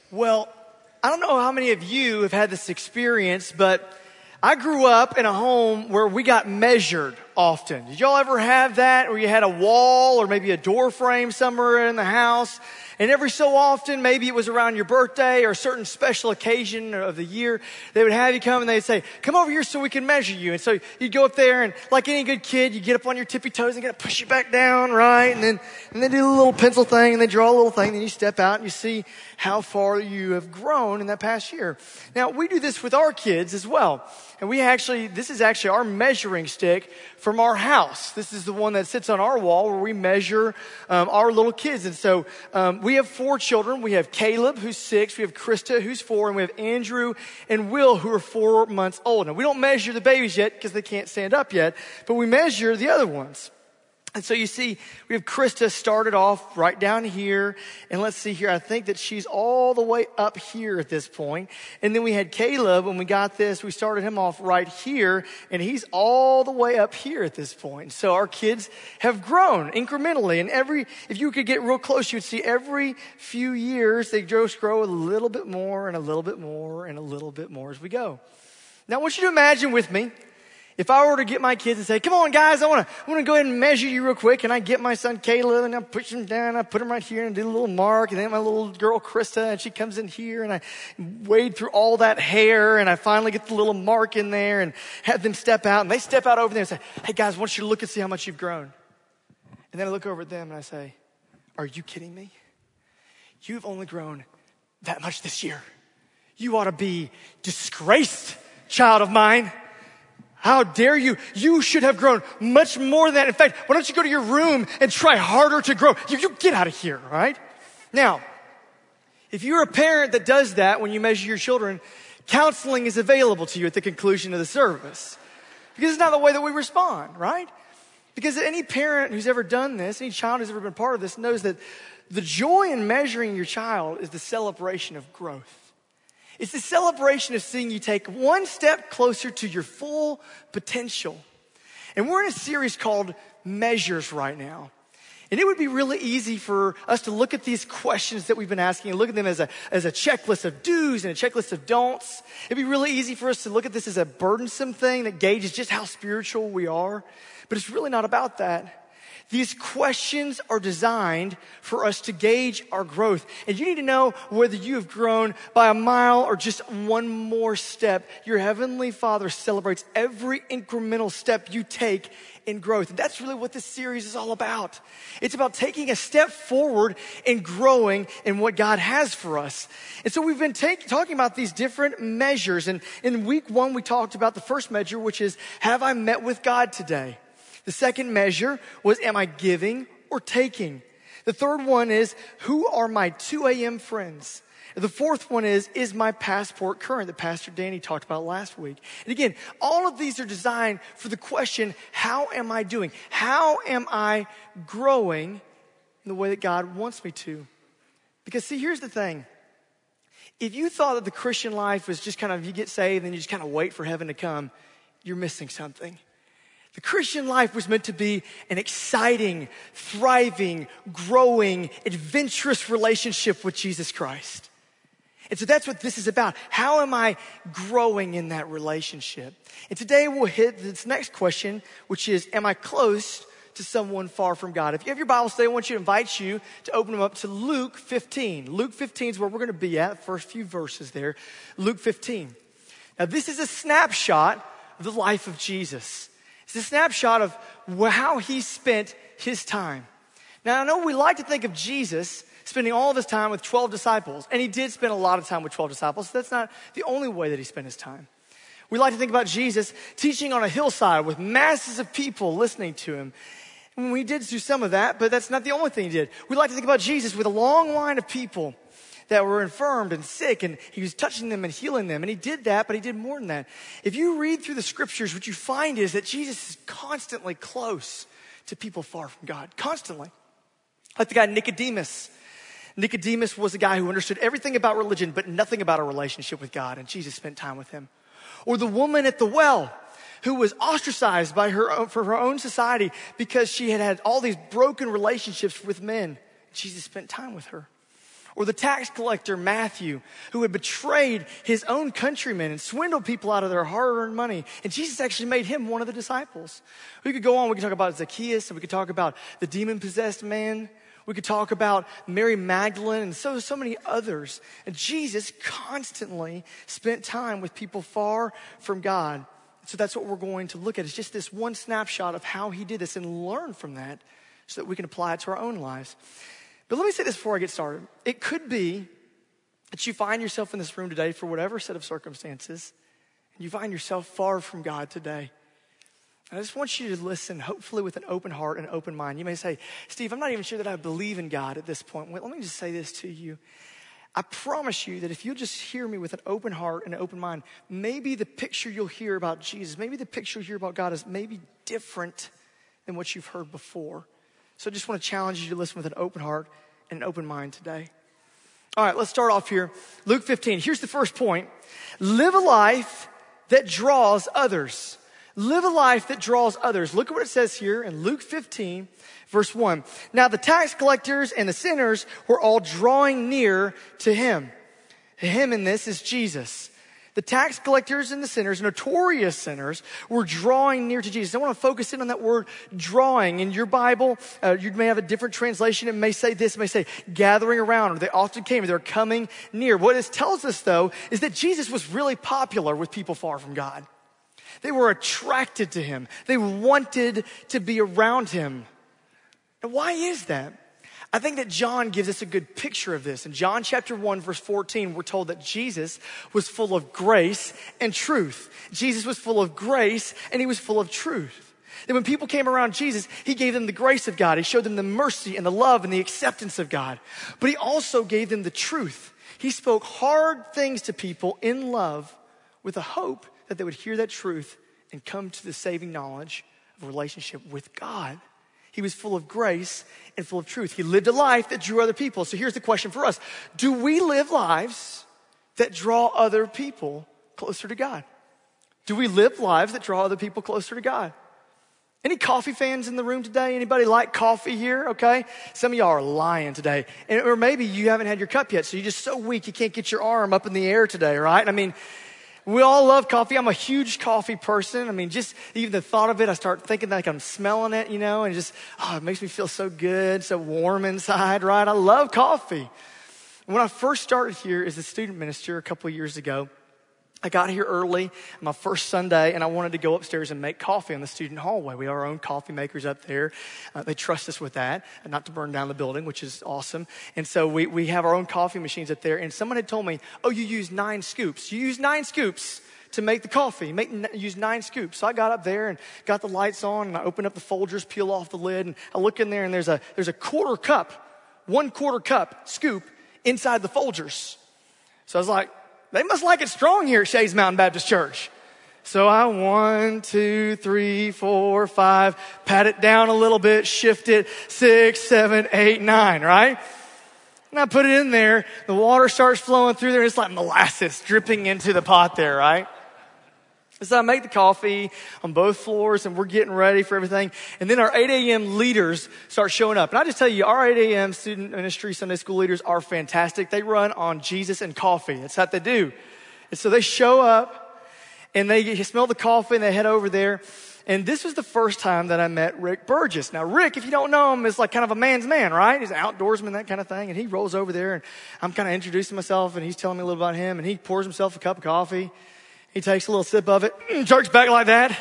Well, I don't know how many of you have had this experience, but I grew up in a home where we got measured often. Did y'all ever have that? Where you had a wall or maybe a door frame somewhere in the house? And every so often, maybe it was around your birthday or a certain special occasion of the year, they would have you come and they'd say, come over here so we can measure you. And so you'd go up there and like any good kid, you get up on your tippy toes and get to push you back down, right? And then do a little pencil thing and they draw a little thing. Then you step out and you see how far you have grown in that past year. Now, we do this with our kids as well. And this is actually our measuring stick from our house. This is the one that sits on our wall where we measure our little kids. And so we have 4 children. We have Caleb, who's 6. We have Krista, who's 4. And we have Andrew and Will, who are 4 months old. Now, we don't measure the babies yet because they can't stand up yet, but we measure the other ones. And so you see, we have Krista started off right down here. And let's see here. I think that she's all the way up here at this point. And then we had Caleb. When we got this, we started him off right here. And he's all the way up here at this point. So our kids have grown incrementally. And if you could get real close, you would see every few years, they just grow a little bit more and a little bit more and a little bit more as we go. Now I want you to imagine with me, if I were to get my kids and say, come on guys, I want to go ahead and measure you real quick. And I get my son Caleb and I push him down. I put him right here and do a little mark. And then my little girl Krista, and she comes in here and I wade through all that hair. And I finally get the little mark in there and have them step out. And they step out over there and say, hey guys, I want you to look and see how much you've grown. And then I look over at them and I say, are you kidding me? You've only grown that much this year. You ought to be disgraced, child of mine. How dare you? You should have grown much more than that. In fact, why don't you go to your room and try harder to grow? You get out of here, right? Now, if you're a parent that does that when you measure your children, counseling is available to you at the conclusion of the service. Because it's not the way that we respond, right? Because any parent who's ever done this, any child who's ever been part of this knows that the joy in measuring your child is the celebration of growth. It's the celebration of seeing you take one step closer to your full potential. And we're in a series called Measures right now. And it would be really easy for us to look at these questions that we've been asking and look at them as a checklist of do's and a checklist of don'ts. It'd be really easy for us to look at this as a burdensome thing that gauges just how spiritual we are. But it's really not about that. These questions are designed for us to gauge our growth. And you need to know whether you have grown by a mile or just one more step. Your Heavenly Father celebrates every incremental step you take in growth. And that's really what this series is all about. It's about taking a step forward and growing in what God has for us. And so we've been talking about these different measures. And in week 1, we talked about the first measure, which is, have I met with God today? The second measure was, am I giving or taking? The third one is, who are my 2 a.m. friends? The fourth one is my passport current that Pastor Danny talked about last week? And again, all of these are designed for the question, how am I doing? How am I growing in the way that God wants me to? Because see, here's the thing. If you thought that the Christian life was just kind of, you get saved and you just kind of wait for heaven to come, you're missing something. The Christian life was meant to be an exciting, thriving, growing, adventurous relationship with Jesus Christ. And so that's what this is about. How am I growing in that relationship? And today we'll hit this next question, which is, am I close to someone far from God? If you have your Bible today, I want to invite you to open them up to Luke 15. Luke 15 is where we're going to be at, the first few verses there. Luke 15. Now this is a snapshot of the life of Jesus. It's a snapshot of how he spent his time. Now, I know we like to think of Jesus spending all of his time with 12 disciples, and he did spend a lot of time with 12 disciples. So that's not the only way that he spent his time. We like to think about Jesus teaching on a hillside with masses of people listening to him. And we did do some of that, but that's not the only thing he did. We like to think about Jesus with a long line of people that were infirmed and sick, and he was touching them and healing them. And he did that, but he did more than that. If you read through the scriptures, what you find is that Jesus is constantly close to people far from God. Constantly. Like the guy Nicodemus. Nicodemus was a guy who understood everything about religion, but nothing about a relationship with God. And Jesus spent time with him. Or the woman at the well, who was ostracized by for her own society because she had all these broken relationships with men. Jesus spent time with her. Or the tax collector, Matthew, who had betrayed his own countrymen and swindled people out of their hard-earned money. And Jesus actually made him one of the disciples. We could go on. We could talk about Zacchaeus, and we could talk about the demon-possessed man. We could talk about Mary Magdalene and so many others. And Jesus constantly spent time with people far from God. So that's what we're going to look at. It's just this one snapshot of how he did this and learn from that so that we can apply it to our own lives. But let me say this before I get started. It could be that you find yourself in this room today for whatever set of circumstances, and you find yourself far from God today. And I just want you to listen, hopefully with an open heart and open mind. You may say, Steve, I'm not even sure that I believe in God at this point. Well, let me just say this to you. I promise you that if you'll just hear me with an open heart and an open mind, maybe the picture you'll hear about Jesus, maybe the picture you'll hear about God is maybe different than what you've heard before. So I just want to challenge you to listen with an open heart and an open mind today. All right, let's start off here. Luke 15. Here's the first point. Live a life that draws others. Live a life that draws others. Look at what it says here in Luke 15, verse 1. Now the tax collectors and the sinners were all drawing near to him. Him in this is Jesus. The tax collectors and the sinners, notorious sinners, were drawing near to Jesus. I want to focus in on that word drawing. In your Bible, you may have a different translation. It may say this, it may say gathering around, or they often came, they're coming near. What this tells us, though, is that Jesus was really popular with people far from God. They were attracted to him. They wanted to be around him. And why is that? I think that John gives us a good picture of this. In John chapter 1, verse 14, we're told that Jesus was full of grace and truth. Jesus was full of grace and he was full of truth. That when people came around Jesus, he gave them the grace of God. He showed them the mercy and the love and the acceptance of God. But he also gave them the truth. He spoke hard things to people in love with a hope that they would hear that truth and come to the saving knowledge of a relationship with God. He was full of grace and full of truth. He lived a life that drew other people. So here's the question for us. Do we live lives that draw other people closer to God? Do we live lives that draw other people closer to God? Any coffee fans in the room today? Anybody like coffee here? Okay. Some of y'all are lying today. Or maybe you haven't had your cup yet, so you're just so weak you can't get your arm up in the air today, right? I mean, we all love coffee. I'm a huge coffee person. I mean, just even the thought of it, I start thinking like I'm smelling it, you know, and just, it makes me feel so good, so warm inside, right? I love coffee. When I first started here as a student minister a couple of years ago, I got here early, my first Sunday, and I wanted to go upstairs and make coffee in the student hallway. We have our own coffee makers up there. They trust us with that, and not to burn down the building, which is awesome. And so we have our own coffee machines up there. And someone had told me, oh, you use 9 scoops. You use 9 scoops to make the coffee. Use 9 scoops. So I got up there and got the lights on, and I opened up the Folgers, peel off the lid, and I look in there, and there's a 1/4 cup, 1/4 cup scoop inside the Folgers. So I was like, they must like it strong here at Shays Mountain Baptist Church. So I 1, 2, 3, 4, 5, pat it down a little bit, shift it, 6, 7, 8, 9, right? And I put it in there. The water starts flowing through there. It's like molasses dripping into the pot there, right? So I make the coffee on both floors, and we're getting ready for everything. And then our 8 a.m. leaders start showing up. And I just tell you, our 8 a.m. student ministry Sunday school leaders are fantastic. They run on Jesus and coffee. That's what they do. And so they show up, and they smell the coffee, and they head over there. And this was the first time that I met Rick Burgess. Now, Rick, if you don't know him, is like kind of a man's man, right? He's an outdoorsman, that kind of thing. And he rolls over there, and I'm kind of introducing myself, and he's telling me a little about him. And he pours himself a cup of coffee. He takes a little sip of it, jerks back like that.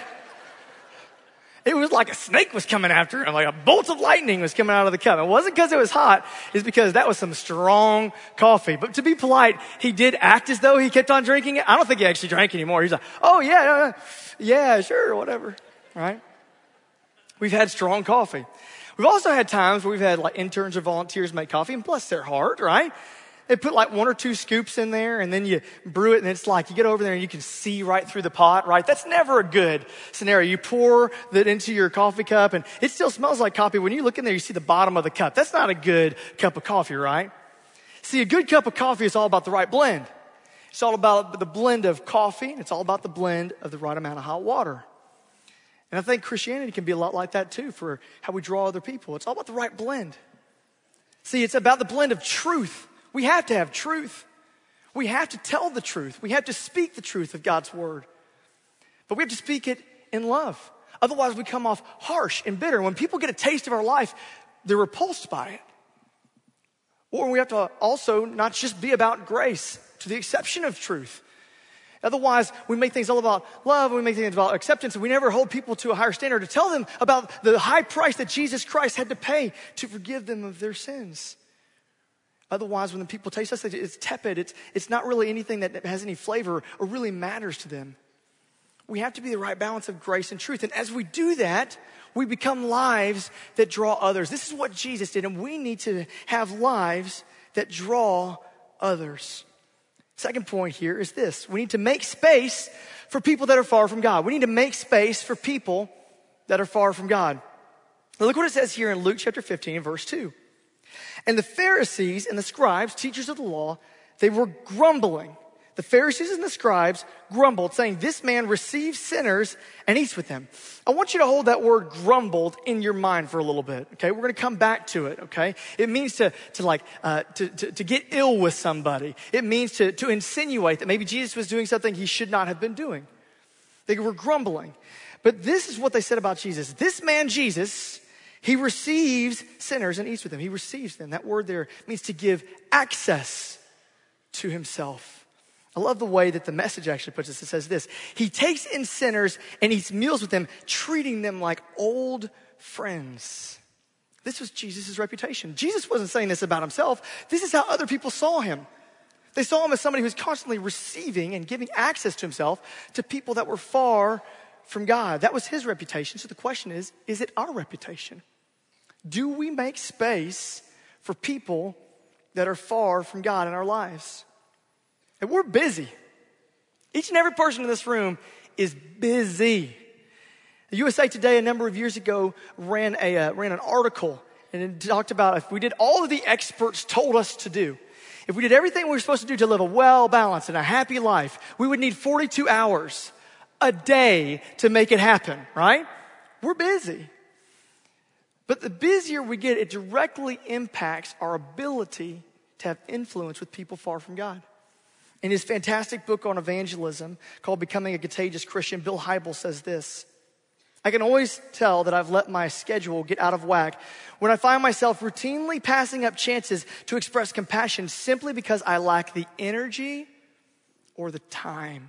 It was like a snake was coming after him, like a bolt of lightning was coming out of the cup. It wasn't because it was hot, it's because that was some strong coffee. But to be polite, he did act as though he kept on drinking it. I don't think he actually drank anymore. He's like, oh yeah, sure, whatever, right? We've had strong coffee. We've also had times where we've had like interns or volunteers make coffee, and bless their heart, right? They put like 1 or 2 scoops in there, and then you brew it, and it's like you get over there and you can see right through the pot, right? That's never a good scenario. You pour that into your coffee cup, and it still smells like coffee. When you look in there, you see the bottom of the cup. That's not a good cup of coffee, right? See, a good cup of coffee is all about the right blend. It's all about the blend of coffee. It's all about the blend of the right amount of hot water. And I think Christianity can be a lot like that too for how we draw other people. It's all about the right blend. See, it's about the blend of truth We have to have truth. We have to tell the truth. We have to speak the truth of God's word. But we have to speak it in love. Otherwise, we come off harsh and bitter. When people get a taste of our life, they're repulsed by it. Or we have to also not just be about grace to the exception of truth. Otherwise, we make things all about love, we make things about acceptance, and we never hold people to a higher standard to tell them about the high price that Jesus Christ had to pay to forgive them of their sins. Otherwise, when the people taste us, it's tepid. It's not really anything that has any flavor or really matters to them. We have to be the right balance of grace and truth. And as we do that, we become lives that draw others. This is what Jesus did, and we need to have lives that draw others. Second point here is this. We need to make space for people that are far from God. We need to make space for people that are far from God. Now look what it says here in Luke chapter 15, verse 2. And the Pharisees and the scribes, teachers of the law, they were grumbling. The Pharisees and the scribes grumbled, saying, this man receives sinners and eats with them. I want you to hold that word grumbled in your mind for a little bit, okay? We're going to come back to it, okay? It means to get ill with somebody. It means to insinuate that maybe Jesus was doing something he should not have been doing. They were grumbling. But this is what they said about Jesus. This man, Jesus, he receives sinners and eats with them. He receives them. That word there means to give access to himself. I love the way that the Message actually puts this. It says this: he takes in sinners and eats meals with them, treating them like old friends. This was Jesus' reputation. Jesus wasn't saying this about himself. This is how other people saw him. They saw him as somebody who was constantly receiving and giving access to himself to people that were far from God. That was his reputation. So the question is it our reputation? Do we make space for people that are far from God in our lives? And we're busy. Each and every person in this room is busy. The USA Today a number of years ago ran an article, and it talked about if we did all of the experts told us to do, if we did everything we were supposed to do to live a well-balanced and a happy life, we would need 42 hours a day to make it happen, right? We're busy. But the busier we get, it directly impacts our ability to have influence with people far from God. In his fantastic book on evangelism called Becoming a Contagious Christian, Bill Hybels says this: I can always tell that I've let my schedule get out of whack when I find myself routinely passing up chances to express compassion simply because I lack the energy or the time.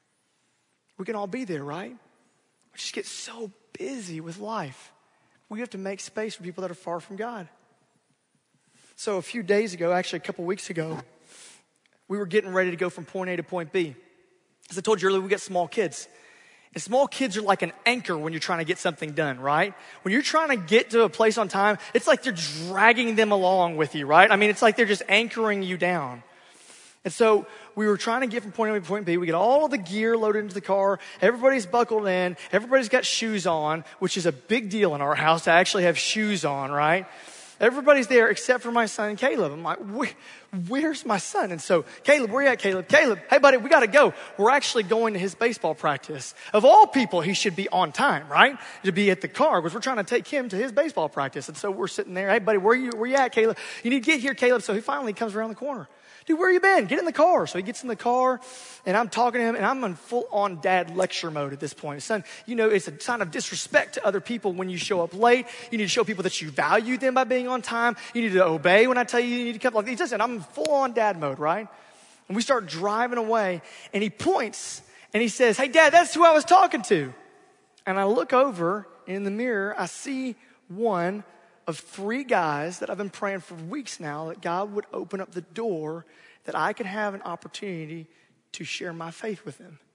We can all be there, right? We just get so busy with life. We have to make space for people that are far from God. So a few days ago, actually a couple weeks ago, we were getting ready to go from point A to point B. As I told you earlier, we got small kids. And small kids are like an anchor when you're trying to get something done, right? When you're trying to get to a place on time, it's like they're dragging them along with you, right? I mean, it's like they're just anchoring you down. And so we were trying to get from point A to point B. We get all of the gear loaded into the car. Everybody's buckled in. Everybody's got shoes on, which is a big deal in our house to actually have shoes on, right? Everybody's there except for my son, Caleb. I'm like, where's my son? And so, Caleb, where you at, Caleb? Caleb, hey, buddy, we got to go. We're actually going to his baseball practice. Of all people, he should be on time, right? To be at the car, because we're trying to take him to his baseball practice. And so we're sitting there, hey, buddy, where you at, Caleb? You need to get here, Caleb. So he finally comes around the corner. Dude, where you been? Get in the car. So he gets in the car, and I'm talking to him, and I'm in full-on dad lecture mode at this point. Son, you know, it's a sign of disrespect to other people when you show up late. You need to show people that you value them by being on time. You need to obey when I tell you need to come. Like, listen, I'm in full-on dad mode, right? And we start driving away, and he points, and he says, hey, Dad, that's who I was talking to. And I look over, and in the mirror, I see one of 3 guys that I've been praying for weeks now that God would open up the door that I could have an opportunity to share my faith with them.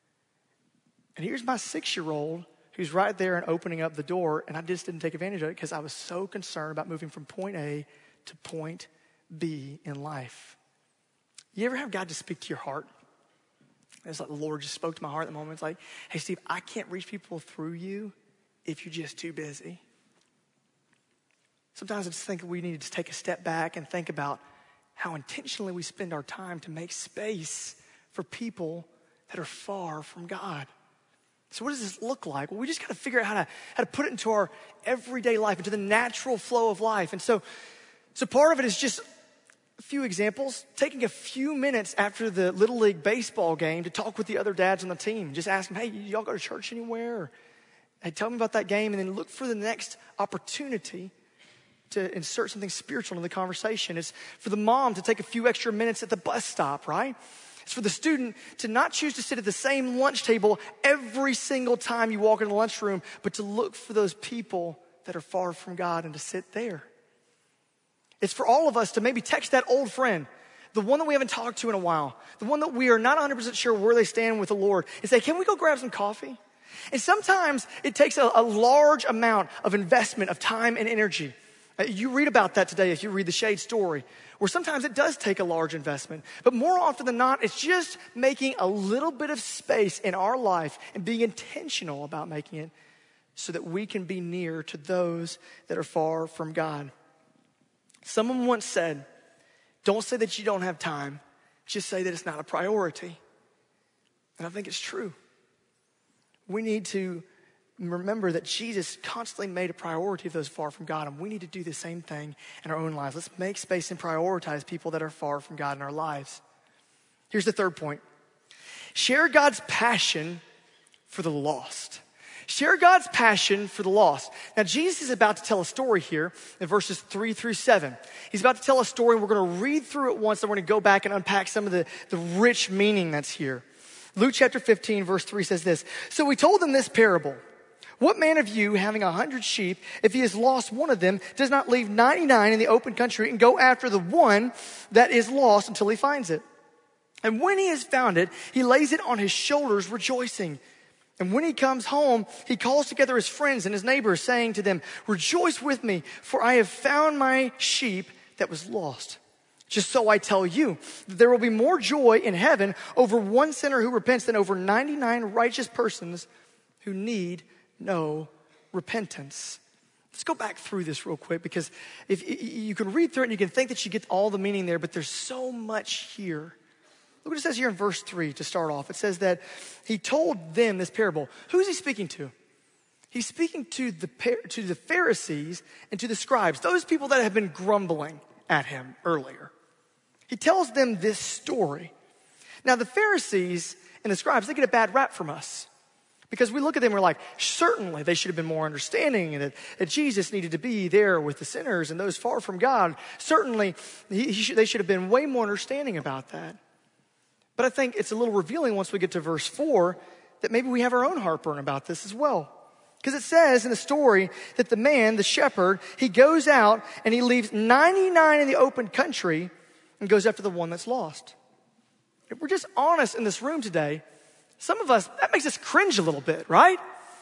And here's my 6-year-old who's right there and opening up the door, and I just didn't take advantage of it because I was so concerned about moving from point A to point B in life. You ever have God just speak to your heart? It's like the Lord just spoke to my heart at the moment. It's like, hey, Steve, I can't reach people through you if you're just too busy. Sometimes I just think we need to take a step back and think about how intentionally we spend our time to make space for people that are far from God. So what does this look like? Well, we just got to figure out how to put it into our everyday life, into the natural flow of life. And so part of it is just A few examples, taking a few minutes after the Little League baseball game to talk with the other dads on the team. Just ask them, hey, y'all go to church anywhere? Or, hey, tell me about that game, and then look for the next opportunity to insert something spiritual in the conversation. It's for the mom to take a few extra minutes at the bus stop, right? It's for the student to not choose to sit at the same lunch table every single time you walk in the lunchroom, but to look for those people that are far from God and to sit there. It's for all of us to maybe text that old friend, the one that we haven't talked to in a while, the one that we are not 100% sure where they stand with the Lord, and say, can we go grab some coffee? And sometimes it takes a large amount of investment of time and energy. You read about that today if you read the Shade story, where sometimes it does take a large investment. But more often than not, it's just making a little bit of space in our life and being intentional about making it so that we can be near to those that are far from God. Someone once said, don't say that you don't have time, just say that it's not a priority. And I think it's true. We need to remember that Jesus constantly made a priority of those far from God, and we need to do the same thing in our own lives. Let's make space and prioritize people that are far from God in our lives. Here's the third point. Share God's passion for the lost. Share God's passion for the lost. Now, Jesus is about to tell a story here in verses 3-7. He's about to tell a story, and we're going to read through it once, and we're going to go back and unpack some of the rich meaning that's here. Luke chapter 15, verse 3 says this. So we told them this parable. What man of you, having 100 sheep, if he has lost one of them, does not leave 99 in the open country and go after the one that is lost until he finds it? And when he has found it, he lays it on his shoulders, rejoicing. And when he comes home, he calls together his friends and his neighbors, saying to them, rejoice with me, for I have found my sheep that was lost. Just so I tell you, there will be more joy in heaven over one sinner who repents than over 99 righteous persons who need no repentance. Let's go back through this real quick, because if you can read through it and you can think that you get all the meaning there, but there's so much here. Look what it says here in verse 3 to start off. It says that he told them this parable. Who is he speaking to? He's speaking to the Pharisees and to the scribes, those people that have been grumbling at him earlier. He tells them this story. Now, the Pharisees and the scribes, they get a bad rap from us. Because we look at them and we're like, certainly they should have been more understanding, and that Jesus needed to be there with the sinners and those far from God. Certainly, they should have been way more understanding about that. But I think it's a little revealing once we get to verse 4 that maybe we have our own heartburn about this as well. Because it says in the story that the man, the shepherd, he goes out and he leaves 99 in the open country and goes after the one that's lost. If we're just honest in this room today, some of us, that makes us cringe a little bit, right?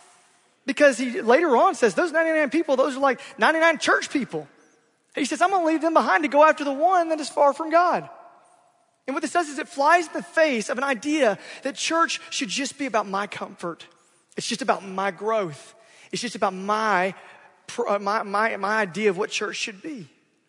Because he later on says those 99 people, those are like 99 church people. He says, I'm going to leave them behind to go after the one that is far from God. And what this does is it flies in the face of an idea that church should just be about my comfort. It's just about my growth. It's just about my idea of what church should be.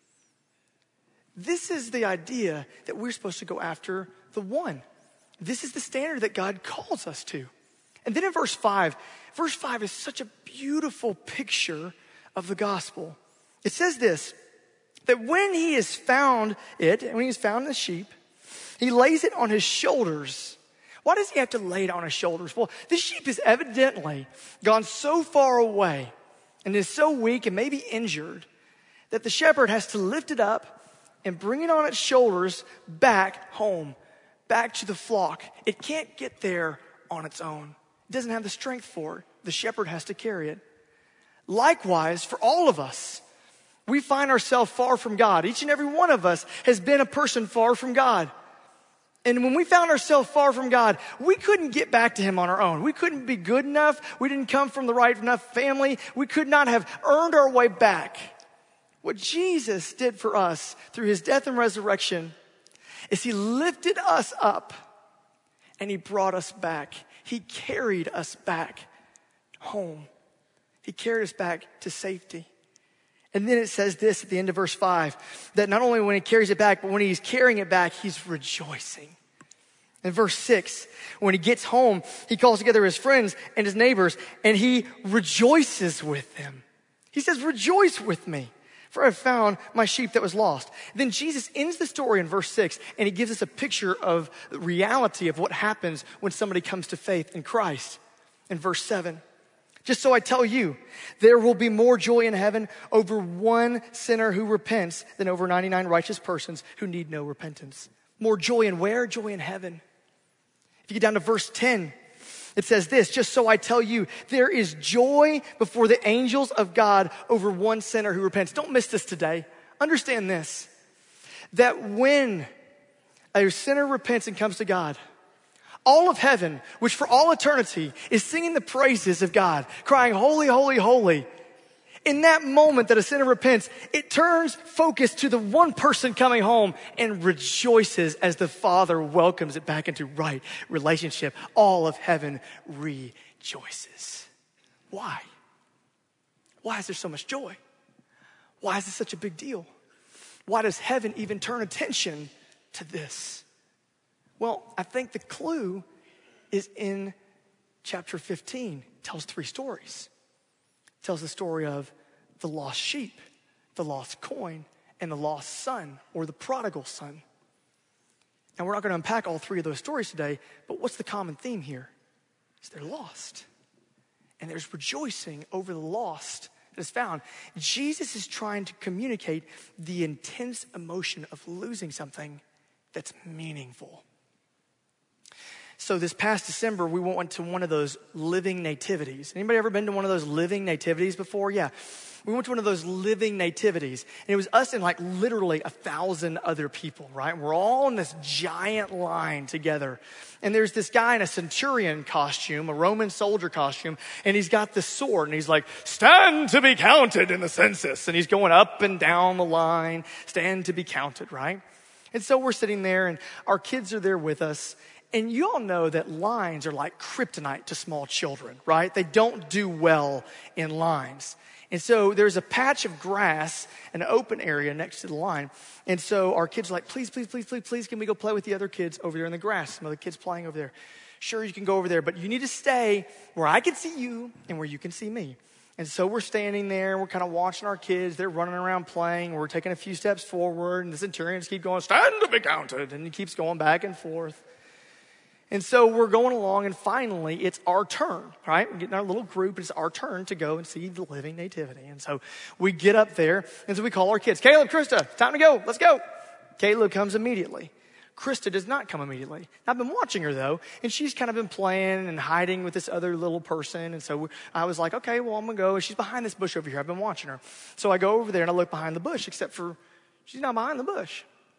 This is the idea that we're supposed to go after the one. This is the standard that God calls us to. And then in verse 5 is such a beautiful picture of the gospel. It says this, that when he has found it, when he has found the sheep, he lays it on his shoulders. Why does he have to lay it on his shoulders? Well, this sheep has evidently gone so far away and is so weak and maybe injured that the shepherd has to lift it up and bring it on its shoulders back home, back to the flock. It can't get there on its own. It doesn't have the strength for it. The shepherd has to carry it. Likewise, for all of us, we find ourselves far from God. Each and every one of us has been a person far from God. And when we found ourselves far from God, we couldn't get back to him on our own. We couldn't be good enough. We didn't come from the right enough family. We could not have earned our way back. What Jesus did for us through his death and resurrection is he lifted us up and he brought us back. He carried us back home. He carried us back to safety. And then it says this at the end of verse 5, that not only when he carries it back, but when he's carrying it back, he's rejoicing. In verse 6, when he gets home, he calls together his friends and his neighbors, and he rejoices with them. He says, rejoice with me, for I have found my sheep that was lost. Then Jesus ends the story in verse 6, and he gives us a picture of the reality of what happens when somebody comes to faith in Christ. In verse 7, just so I tell you, there will be more joy in heaven over one sinner who repents than over 99 righteous persons who need no repentance. More joy in where? Joy in heaven. If you get down to verse 10, it says this, just so I tell you, there is joy before the angels of God over one sinner who repents. Don't miss this today. Understand this, that when a sinner repents and comes to God, all of heaven, which for all eternity is singing the praises of God, crying, holy, holy, holy. In that moment that a sinner repents, it turns focus to the one person coming home and rejoices as the Father welcomes it back into right relationship. All of heaven rejoices. Why? Why is there so much joy? Why is this such a big deal? Why does heaven even turn attention to this? Well, I think the clue is in chapter 15. It tells 3 stories. It tells the story of the lost sheep, the lost coin, and the lost son, or the prodigal son. Now, we're not going to unpack all 3 of those stories today, but what's the common theme here? Is they're lost. And there's rejoicing over the lost that is found. Jesus is trying to communicate the intense emotion of losing something that's meaningful. So this past December, we went to one of those living nativities. Anybody ever been to one of those living nativities before? Yeah. We went to one of those living nativities. And it was us and like literally 1,000 other people, right? We're all in this giant line together. And there's this guy in a centurion costume, a Roman soldier costume, and he's got this sword. And he's like, stand to be counted in the census. And he's going up and down the line, stand to be counted, right? And so we're sitting there and our kids are there with us. And you all know that lines are like kryptonite to small children, right? They don't do well in lines. And so there's a patch of grass, an open area next to the line. And so our kids are like, please, please, please, please, please, can we go play with the other kids over there in the grass? Some other kids playing over there. Sure, you can go over there, but you need to stay where I can see you and where you can see me. And so we're standing there, we're kind of watching our kids. They're running around playing. We're taking a few steps forward, and the centurions keep going, stand to be counted. And he keeps going back and forth. And so we're going along, and finally, it's our turn, right? We get in our little group, it's our turn to go and see the living nativity. And so we get up there, and so we call our kids, Caleb, Krista, time to go, let's go. Caleb comes immediately. Krista does not come immediately. I've been watching her, though, and she's kind of been playing and hiding with this other little person. And so I was like, okay, well, I'm going to go. And she's behind this bush over here. I've been watching her. So I go over there, and I look behind the bush, except for she's not behind the bush.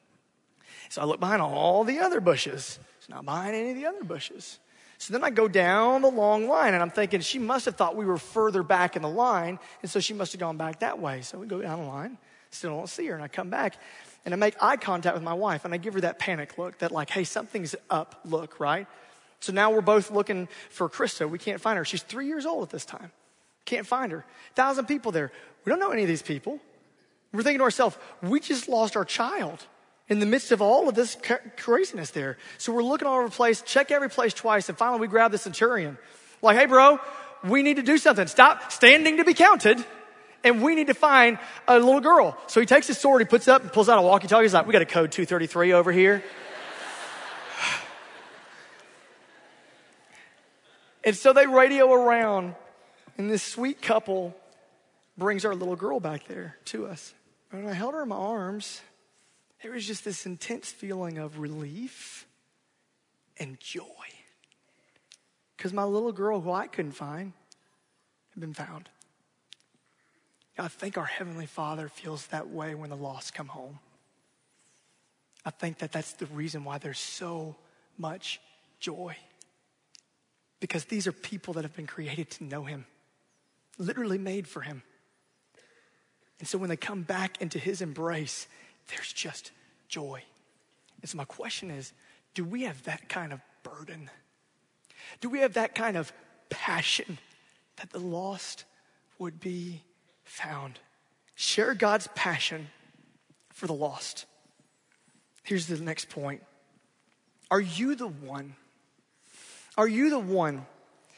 So I look behind all the other bushes. She's not behind any of the other bushes. So then I go down the long line, and I'm thinking she must have thought we were further back in the line, and so she must have gone back that way. So we go down the line, still don't see her, and I come back, and I make eye contact with my wife, and I give her that panic look, that like, hey, something's up look, right? So now we're both looking for Krista. We can't find her. She's 3 years old at this time. Can't find her. 1,000 people there. We don't know any of these people. We're thinking to ourselves, we just lost our child in the midst of all of this craziness there. So we're looking all over the place, check every place twice, and finally we grab the centurion. Like, hey, bro, we need to do something. Stop standing to be counted, and we need to find a little girl. So he takes his sword, he puts it up and pulls out a walkie-talkie. He's like, we got a code 233 over here. And so they radio around, and this sweet couple brings our little girl back there to us. And I held her in my arms. There was just this intense feeling of relief and joy. Because my little girl, who I couldn't find, had been found. I think our Heavenly Father feels that way when the lost come home. I think that that's the reason why there's so much joy. Because these are people that have been created to know Him, literally made for Him. And so when they come back into His embrace, there's just joy. And so my question is, do we have that kind of burden? Do we have that kind of passion that the lost would be found? Share God's passion for the lost. Here's the next point. Are you the one? Are you the one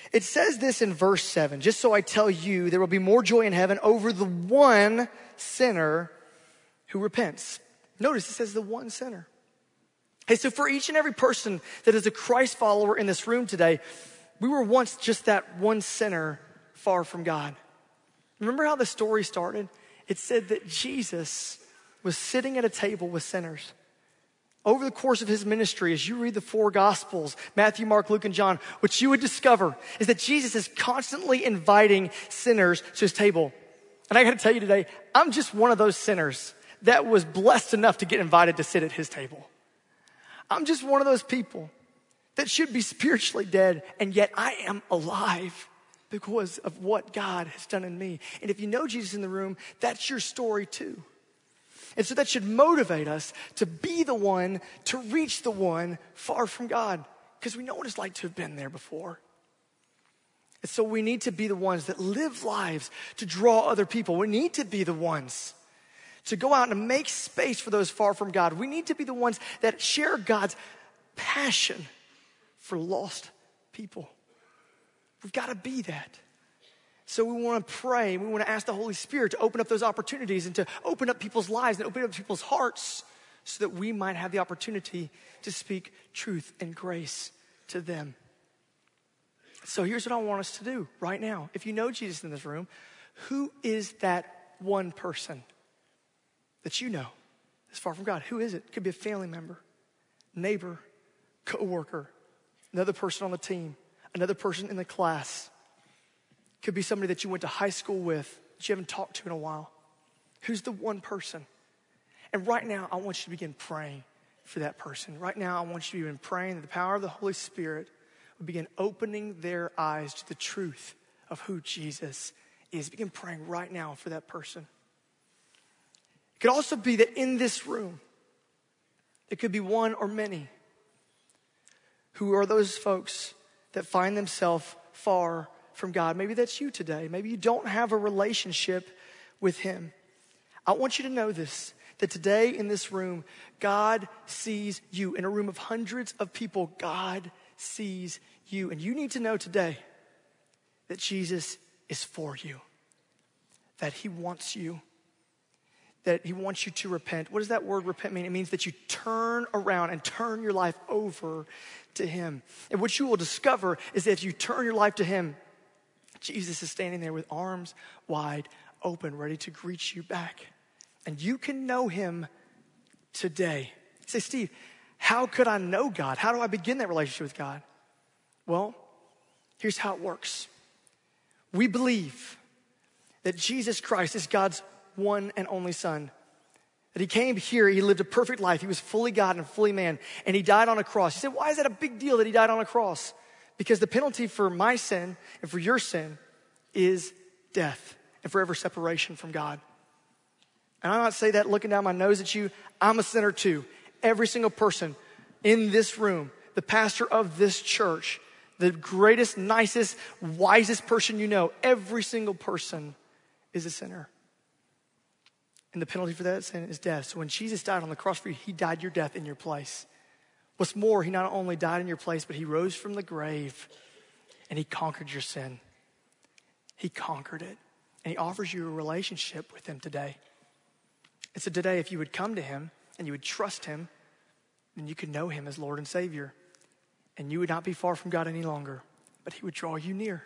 It says this in verse 7, just so I tell you, there will be more joy in heaven over the one sinner who repents. Notice it says the one sinner. Hey, so for each and every person that is a Christ follower in this room today, we were once just that one sinner far from God. Remember how the story started? It said that Jesus was sitting at a table with sinners. Over the course of his ministry, as you read the four Gospels, Matthew, Mark, Luke, and John, what you would discover is that Jesus is constantly inviting sinners to his table. And I got to tell you today, I'm just one of those sinners that was blessed enough to get invited to sit at his table. I'm just one of those people that should be spiritually dead, and yet I am alive because of what God has done in me. And if you know Jesus in the room, that's your story too. And so that should motivate us to be the one, to reach the one far from God, because we know what it's like to have been there before. And so we need to be the ones that live lives to draw other people. We need to be the ones to go out and make space for those far from God. We need to be the ones that share God's passion for lost people. We've got to be that. So we want to pray, we want to ask the Holy Spirit to open up those opportunities and to open up people's lives and open up people's hearts so that we might have the opportunity to speak truth and grace to them. So here's what I want us to do right now. If you know Jesus in this room, who is that one person that you know is far from God? Who is it? It could be a family member, neighbor, coworker, another person on the team, another person in the class. Could be somebody that you went to high school with that you haven't talked to in a while. Who's the one person? And right now, I want you to begin praying for that person. Right now, I want you to begin praying that the power of the Holy Spirit will begin opening their eyes to the truth of who Jesus is. Begin praying right now for that person. It could also be that in this room, it could be one or many who are those folks that find themselves far from God. Maybe that's you today. Maybe you don't have a relationship with him. I want you to know this, that today in this room, God sees you. In a room of hundreds of people, God sees you. And you need to know today that Jesus is for you, that he wants you, that he wants you to repent. What does that word repent mean? It means that you turn around and turn your life over to him. And what you will discover is that if you turn your life to him, Jesus is standing there with arms wide open, ready to greet you back. And you can know him today. You say, Steve, how could I know God? How do I begin that relationship with God? Well, here's how it works. We believe that Jesus Christ is God's one and only Son. That he came here, he lived a perfect life. He was fully God and fully man. And he died on a cross. You said, why is that a big deal that he died on a cross? Because the penalty for my sin and for your sin is death and forever separation from God. And I'm not saying that looking down my nose at you. I'm a sinner too. Every single person in this room, the pastor of this church, the greatest, nicest, wisest person you know, every single person is a sinner. And the penalty for that sin is death. So when Jesus died on the cross for you, he died your death in your place. What's more, he not only died in your place, but he rose from the grave and he conquered your sin. He conquered it. And he offers you a relationship with him today. And so today, if you would come to him and you would trust him, then you could know him as Lord and Savior. And you would not be far from God any longer, but he would draw you near.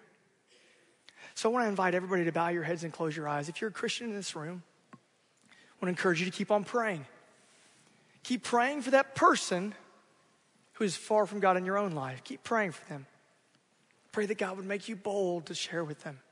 So I want to invite everybody to bow your heads and close your eyes. If you're a Christian in this room, I want to encourage you to keep on praying. Keep praying for that person who is far from God in your own life. Keep praying for them. Pray that God would make you bold to share with them.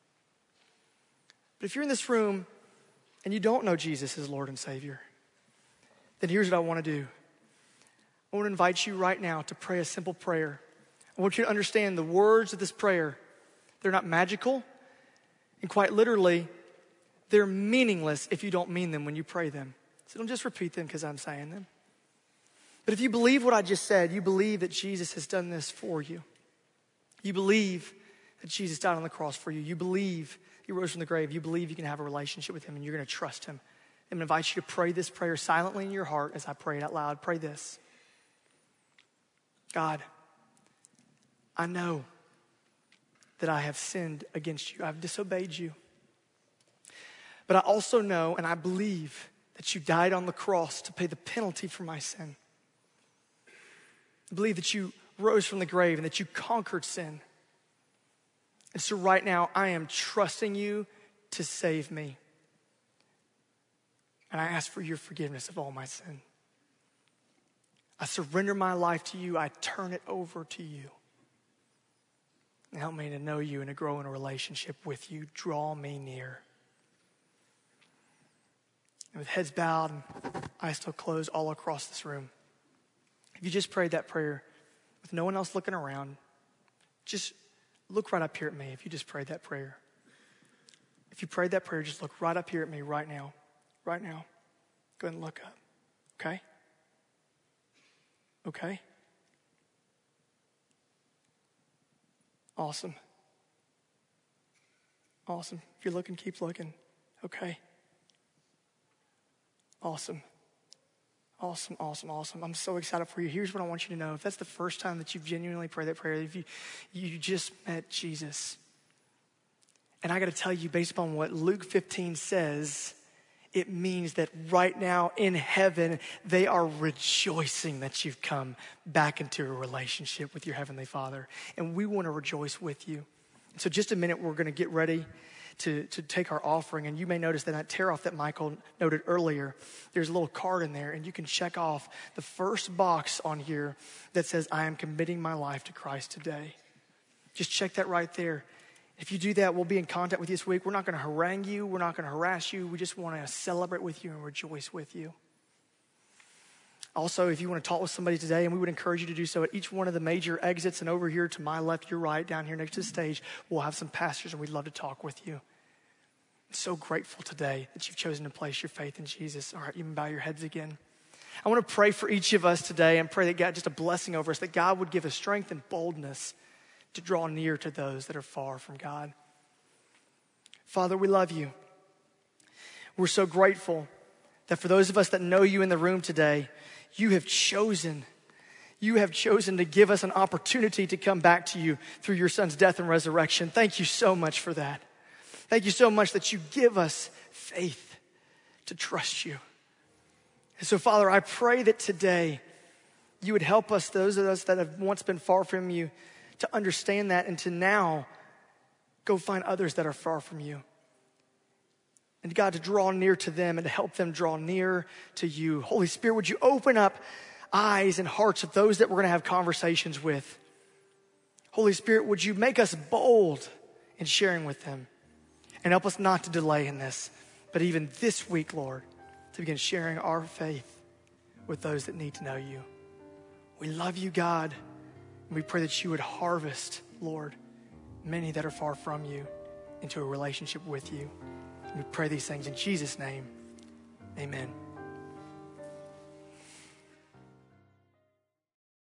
But if you're in this room and you don't know Jesus as Lord and Savior, then here's what I want to do. I want to invite you right now to pray a simple prayer. I want you to understand the words of this prayer. They're not magical, and quite literally, they're meaningless if you don't mean them when you pray them. So don't just repeat them because I'm saying them. But if you believe what I just said, you believe that Jesus has done this for you. You believe that Jesus died on the cross for you. You believe he rose from the grave. You believe you can have a relationship with him and you're going to trust him. I'm going to invite you to pray this prayer silently in your heart as I pray it out loud. Pray this. God, I know that I have sinned against you. I've disobeyed you. But I also know and I believe that you died on the cross to pay the penalty for my sin. I believe that you rose from the grave and that you conquered sin. And so right now, I am trusting you to save me. And I ask for your forgiveness of all my sin. I surrender my life to you. I turn it over to you. And help me to know you and to grow in a relationship with you. Draw me near. And with heads bowed and eyes still closed all across this room, if you just prayed that prayer with no one else looking around, just look right up here at me if you just prayed that prayer. If you prayed that prayer, just look right up here at me right now. Right now. Go ahead and look up. Okay? Okay? Awesome. Awesome. If you're looking, keep looking. Okay. Awesome. Awesome, awesome, awesome. I'm so excited for you. Here's what I want you to know. If that's the first time that you've genuinely prayed that prayer, if you just met Jesus, and I got to tell you, based upon what Luke 15 says, it means that right now in heaven, they are rejoicing that you've come back into a relationship with your Heavenly Father. And we want to rejoice with you. So just a minute, we're going to get ready to take our offering. And you may notice that tear off that Michael noted earlier, there's a little card in there, and you can check off the first box on here that says, I am committing my life to Christ today. Just check that right there. If you do that, we'll be in contact with you this week. We're not going to harangue you. We're not going to harass you. We just want to celebrate with you and rejoice with you. Also, if you want to talk with somebody today, and we would encourage you to do so at each one of the major exits, and over here to my left, your right, down here next to the stage, we'll have some pastors, and we'd love to talk with you. I'm so grateful today that you've chosen to place your faith in Jesus. All right, you can bow your heads again. I want to pray for each of us today and pray that God, just a blessing over us, that God would give us strength and boldness to draw near to those that are far from God. Father, we love you. We're so grateful that for those of us that know you in the room today, you have chosen to give us an opportunity to come back to you through your Son's death and resurrection. Thank you so much for that. Thank you so much that you give us faith to trust you. And so, Father, I pray that today you would help us, those of us that have once been far from you, to understand that and to now go find others that are far from you. And God, to draw near to them and to help them draw near to you. Holy Spirit, would you open up eyes and hearts of those that we're going to have conversations with? Holy Spirit, would you make us bold in sharing with them? And help us not to delay in this, but even this week, Lord, to begin sharing our faith with those that need to know you. We love you, God, and we pray that you would harvest, Lord, many that are far from you into a relationship with you. We pray these things in Jesus' name. Amen.